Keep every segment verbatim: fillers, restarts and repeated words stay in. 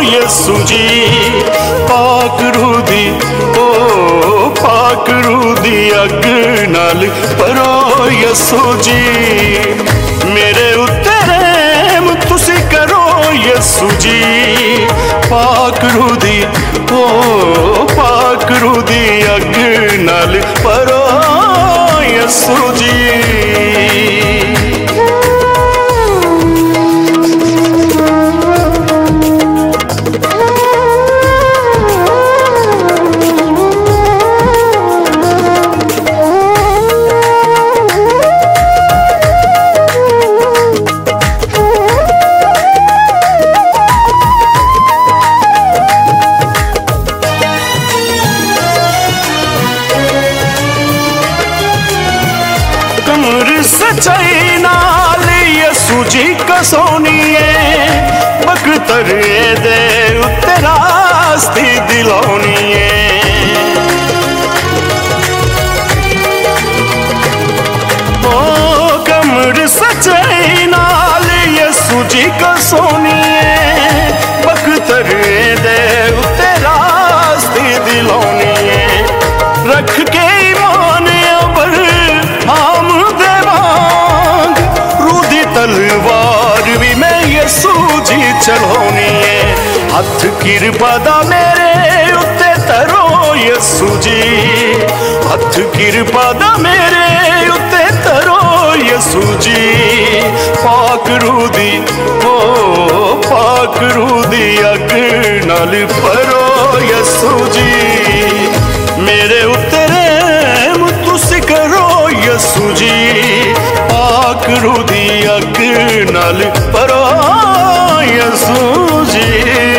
यसू जी। पाक रूह दी ओ पाक रूह दी अग नाल भरो यसू जी। मेरे उत्ते रहम तुसी करो यसू जी। पाक रूह दी ओ पाक रूह दी अग नाल भरो यसू जी। सच्चाई नाल यसू जी कसोनीए बख्तर दे उत्ते रास्ती दिलाउनीए। ओ कमर सच्चाई नाल यसू जी कसोनीए बख्तर दे उत्ते रास्ती दिलाउनीए। रख के ईमान अबर आम तलवार भी मैं यसू जी चलानी है। हथ किरपा दा मेरे उत्ते तरो यसू जी। हथ किरपा दा मेरे उत्ते तरो यसू जी। पाक रूह दी ओ पाक रूह दी अग नाल भरो यसू जी। मेरे उत्ते रहम तुसी करो यसू जी। पाक रूह दी अग नाल भरो यसू जी।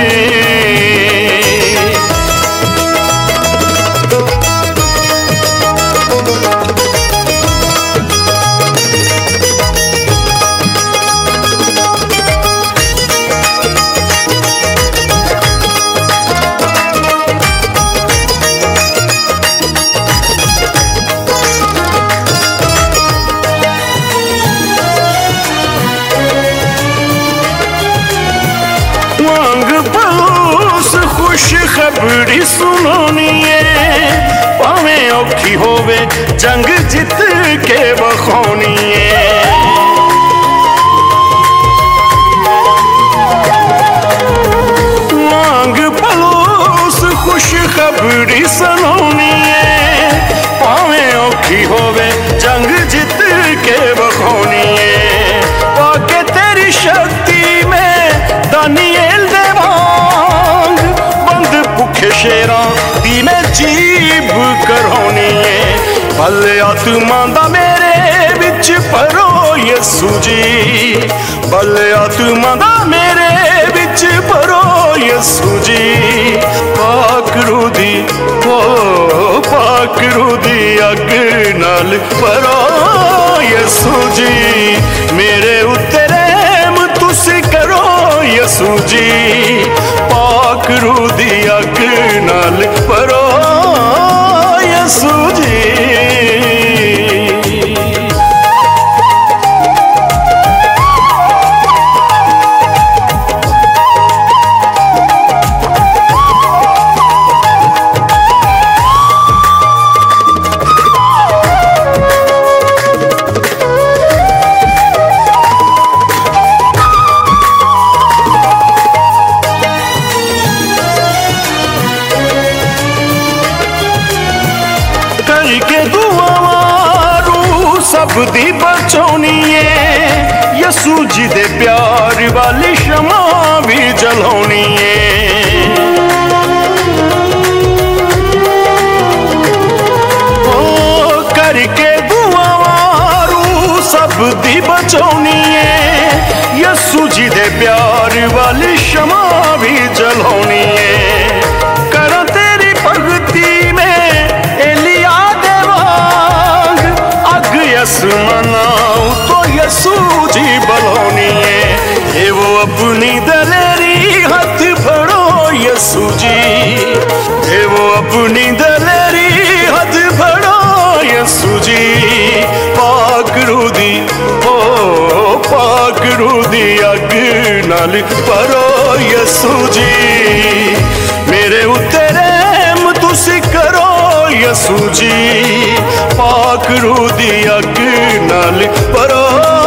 खुश खबरी सुनानी है भावें औखी होवे जंग जित के बखानी है। मांग पलोस खुश खबरी सुनानी है भावें औखी होवे जंग जित के बखानी है। पाके तेरी शक्ति में दानिएल दे शेरा दी मैं जीभ करौनी है। भले आत्मा दा मेरे विच भरो यसू जी। भले आत्मा दा मेरे विच भरो यसू जी। पाक रूह दी ओ पाक रूह दी अग नाल भरो यसू जी। मेरे उत्ते रहम तुसी करो यसू जी। पाक रूह दी अग नाल भरो यसू जी। सब दी बचौनी है यसू जी दे प्यार वाली शमा भी जलाउनी है। ओ करके दुआ वारू सब दी बचौनी है यसू जी दे प्यार वाली शमा भी जलाउनी है। करो तेरी भगती में एलिया दे वांग अग यस मनाऊ तो यसू जी बलौनी है। ये वो अपनी दलेरी हाथ फड़ो यसू जी। ये वो अपनी दलेरी हाथ फड़ो यसू जी। पाक रूह दी ओ पाक रूह रूह दी अग नाल भरो यसू जी। मेरे उत्ते रहम तुसी करो यसू जी, पाक रूह दी अग नाल भरो